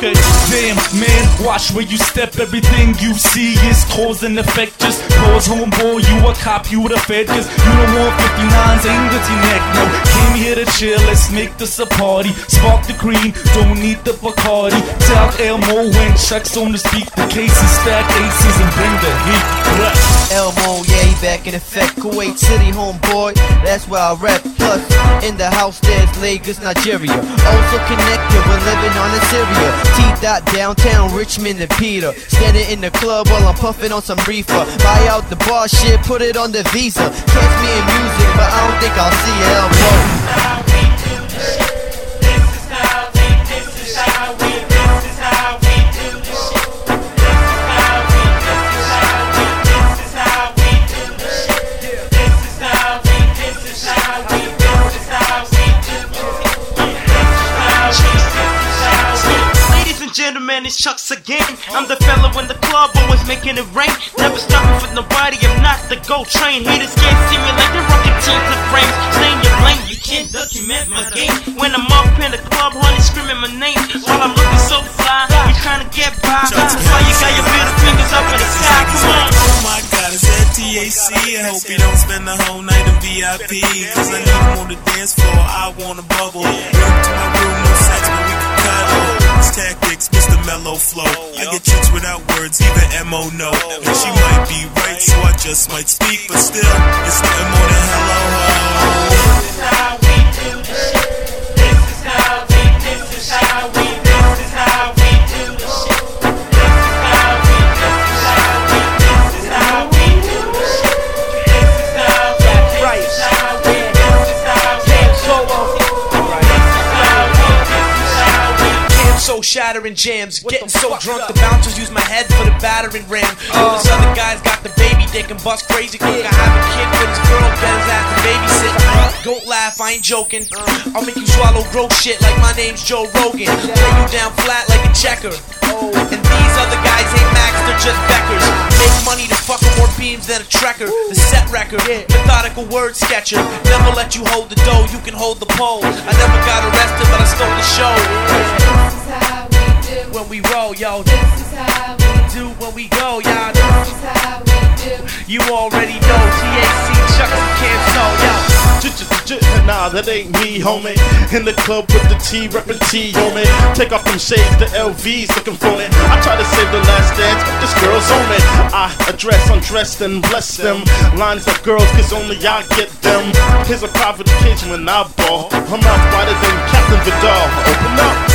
Okay, damn, man, watch where you step. Everything you see is cause and effect. Just pause, homeboy, you a cop, you the fed. Cause you don't want 59s aimed at your neck. No, came here to chill, let's make this a party. Spark the green, don't need the Bacardi. Tell Elmo when Chuck's on the speak. The cases stack aces and bring the heat. Elmo, yeah, he back in effect. Kuwait City, homeboy, that's where I rep. Plus, in the house there's Lagos, Nigeria. Also connected, we're living on a Syria. T-Dot downtown, Richmond and Peter. Standing in the club while I'm puffing on some reefer. Buy out the bar shit, put it on the Visa. Catch me in music, but I don't think I'll see Elmo. Gentlemen, it's Chucks again. I'm the fella in the club, always making it rain. Never stopping for nobody, I'm not the GOAT train. Haters can't see me like they're rocking teams and frames. Stay in your lane, you can't document my game. When I'm up in the club, honey, screaming my name. While I'm looking so fly, you trying to get by. That's why you got your middle fingers up in the sky, come on. Oh my God, it's that TAC. I hope you don't spend the whole night in VIP. Cause I need him on the dance floor, I wanna bubble. Welcome to my room, no sex, but we can cuddle. Tactics, Mr. Mellow Flow. I get chicks without words, even MO no. And she might be right, so I just might speak. But still, it's nothing more than hello ho. This is how we do the shit. This is how we, this is how we, this is how we do the shit. This is how we, this is how we, this is how we do the shit. This is how we, this is how we, this is how we do the shit. So shattering jams, getting so drunk the bouncers use my head for the battering ram. All this other guys got the baby, they can bust crazy quick. I have a kid with his girl, bet his ass to babysit. Don't laugh, I ain't joking. I'll make you swallow gross shit like my name's Joe Rogan. Lay you down flat like a checker. And these other guys ain't Max, they're just Beckers. Make money to fuck with more beams than a trekker. The set record, methodical word sketcher. Never let you hold the dough, you can hold the pole. I never got arrested, but I stole the show. When we roll, yo, this is how we do when we go, y'all. This is how we do. You already know, TAC, Chucks and Camso, yo. Nah, that ain't me, homie. In the club with the T, reppin' T, homie. Take off them shades, the LVs looking for me. I try to save the last dance, but this girl's on me. I address, undress, and bless them. Lines of girls, cause only I get them. Here's a private occasion when I ball. I'm out wider than Captain Vidal. Open up.